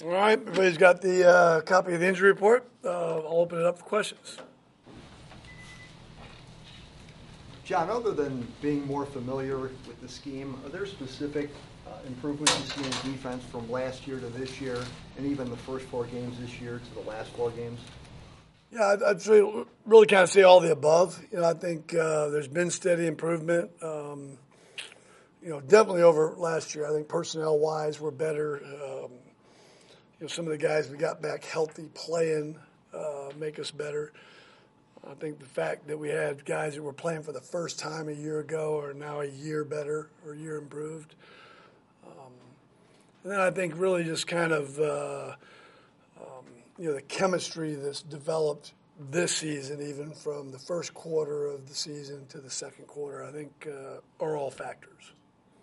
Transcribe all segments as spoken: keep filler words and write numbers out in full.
All right, everybody's got the uh, copy of the injury report. Uh, I'll open it up for questions. John, other than being more familiar with the scheme, are there specific uh, improvements you see in defense from last year to this year, and even the first four games this year to the last four games? Yeah, I'd, I'd say really kind of say all the above. You know, I think uh, there's been steady improvement. Um, you know, definitely over last year. I think personnel-wise, we're better. Um, you know, some of the guys we got back healthy, playing, uh, make us better. I think the fact that we had guys that were playing for the first time a year ago are now a year better or a year improved. Um, and then I think really just kind of, uh, um, you know, the chemistry that's developed this season, even from the first quarter of the season to the second quarter, I think uh, are all factors.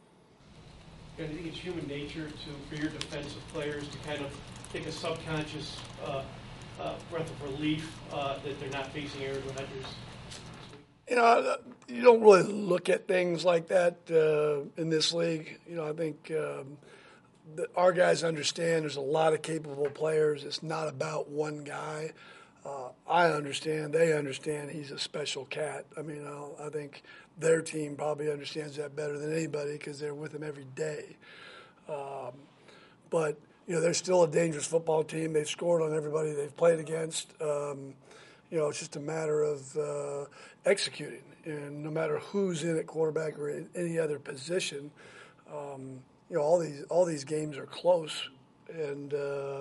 And I think it's human nature to, for your defensive players to kind of take a subconscious uh, uh, breath of relief uh, that they're not facing Aaron Rodgers. You know, you don't really look at things like that uh, in this league. You know, I think um, that our guys understand there's a lot of capable players. It's not about one guy. Uh, I understand. They understand he's a special cat. I mean, I'll, I think their team probably understands that better than anybody because they're with him every day. Um, but, you know, they're still a dangerous football team. They've scored on everybody they've played against. Um, you know, it's just a matter of uh, executing. And no matter who's in at quarterback or in any other position, um, you know, all these all these games are close and uh,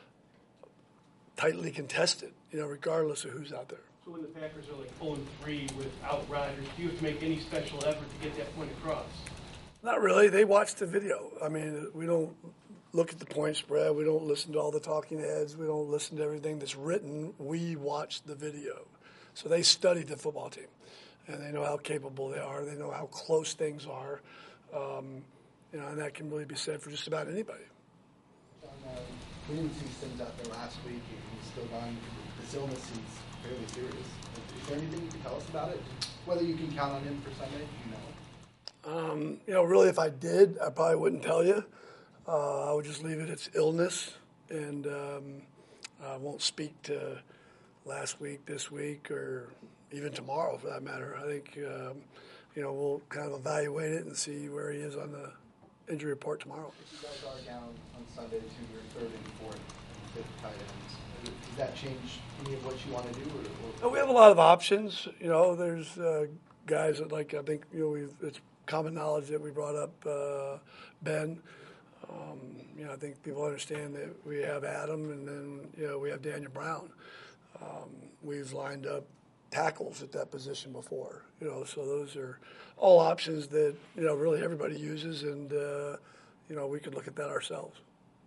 tightly contested, you know, regardless of who's out there. So when the Packers are like oh and three without Rodgers, do you have to make any special effort to get that point across? Not really. They watch the video. I mean, we don't look at the point spread. We don't listen to all the talking heads. We don't listen to everything that's written. We watch the video. So they studied the football team, and they know how capable they are. They know how close things are. Um, you know, and that can really be said for just about anybody. John, uh, we didn't see Sims out there last week. He's still gone. This illness seems fairly serious. Is there anything you can tell us about it? Whether you can count on him for Sunday, do you know? Um, you know, really, if I did, I probably wouldn't tell you. Uh, I would just leave it. It's illness, and um, I won't speak to last week, this week, or even tomorrow, for that matter. I think um, you know we'll kind of evaluate it and see where he is on the injury report tomorrow. If you guys are down on Sunday to your third and fourth and fifth tight ends, does that change any of what you want to do? Or, or? We have a lot of options. You know, there's uh, guys that like I think you know we've it's common knowledge that we brought up uh, Ben. Um, you know, I think people understand that we have Adam, and then you know we have Daniel Brown. Um, we've lined up tackles at that position before. You know, so those are all options that you know really everybody uses, and uh, you know we could look at that ourselves,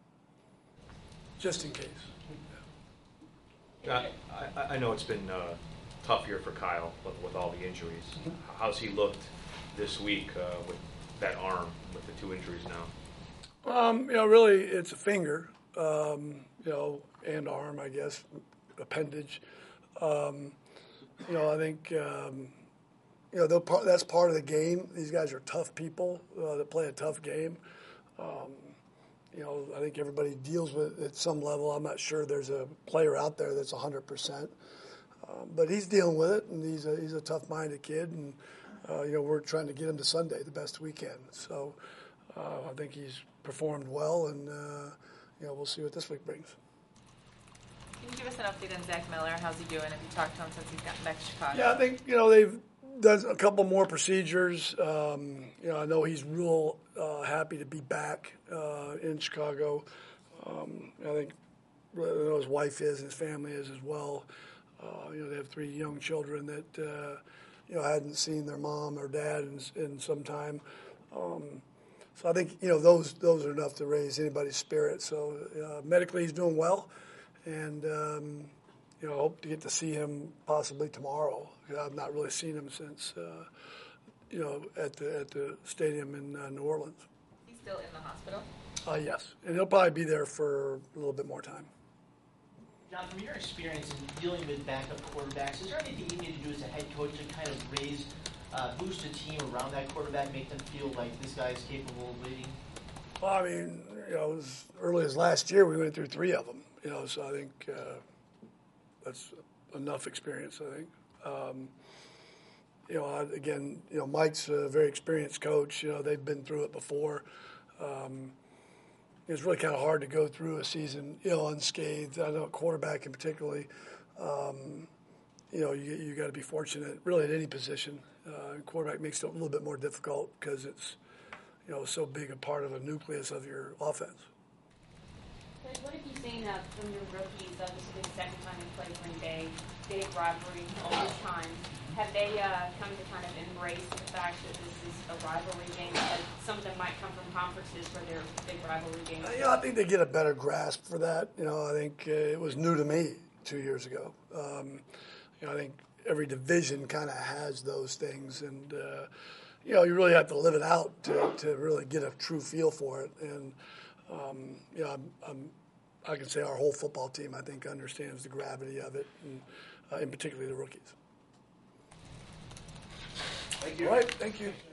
just in case. I, I, I know it's been a tough year for Kyle with, with all the injuries. Mm-hmm. How's he looked this week uh, with that arm, with the two injuries now? Um, you know, really, it's a finger, um, you know, and arm, I guess, appendage. Um, you know, I think, um, you know, part, that's part of the game. These guys are tough people uh, that play a tough game. Um, you know, I think everybody deals with it at some level. I'm not sure there's a player out there that's one hundred percent. Um, but he's dealing with it, and he's a, he's a tough-minded kid, and, uh, you know, we're trying to get him to Sunday the best we can. So uh, I think he's performed well, and, uh, you know, we'll see what this week brings. Can you give us an update on Zach Miller? How's he doing? Have you talked to him since he's gotten back to Chicago? Yeah, I think, you know, they've done a couple more procedures. Um, you know, I know he's real uh, happy to be back uh, in Chicago. Um, I think I know his wife is and his family is as well. Uh, you know, they have three young children that, uh, you know, hadn't seen their mom or dad in, in some time. Um, so I think, you know, those those are enough to raise anybody's spirit. So uh, medically he's doing well. And, um, you know, I hope to get to see him possibly tomorrow. I've not really seen him since, uh, you know, at the at the stadium in uh, New Orleans. He's still in the hospital? Uh, yes. And he'll probably be there for a little bit more time. John, from your experience in dealing with backup quarterbacks, is there anything you need to do as a head coach to kind of raise, uh, boost a team around that quarterback, make them feel like this guy is capable of leading? Well, I mean, you know, as early as last year, we went through three of them. You know, so I think uh, that's enough experience. I think. Um, you know, I, again, you know, Mike's a very experienced coach. You know, they've been through it before. Um, it's really kind of hard to go through a season, you know, unscathed. I know quarterback in particularly. Um, you know, you you got to be fortunate, really, at any position. Uh, quarterback makes it a little bit more difficult because it's, you know, so big a part of a nucleus of your offense. Coach, what have you seen uh, from your rookies? Uh, this will be the second time you played Green Bay, big rivalry all the time. Have they uh, come to kind of embrace the fact that this is a rivalry game? Because some of them might come from conferences where they're big rivalry games. Uh, you know, I think they get a better grasp for that. You know, I think uh, it was new to me two years ago. Um, you know, I think every division kind of has those things, and uh, you know, you really have to live it out to, to really get a true feel for it. And um, you know, I'm, I'm, I can say our whole football team, I think, understands the gravity of it, and uh, in particular the rookies. Thank you. All right, thank you.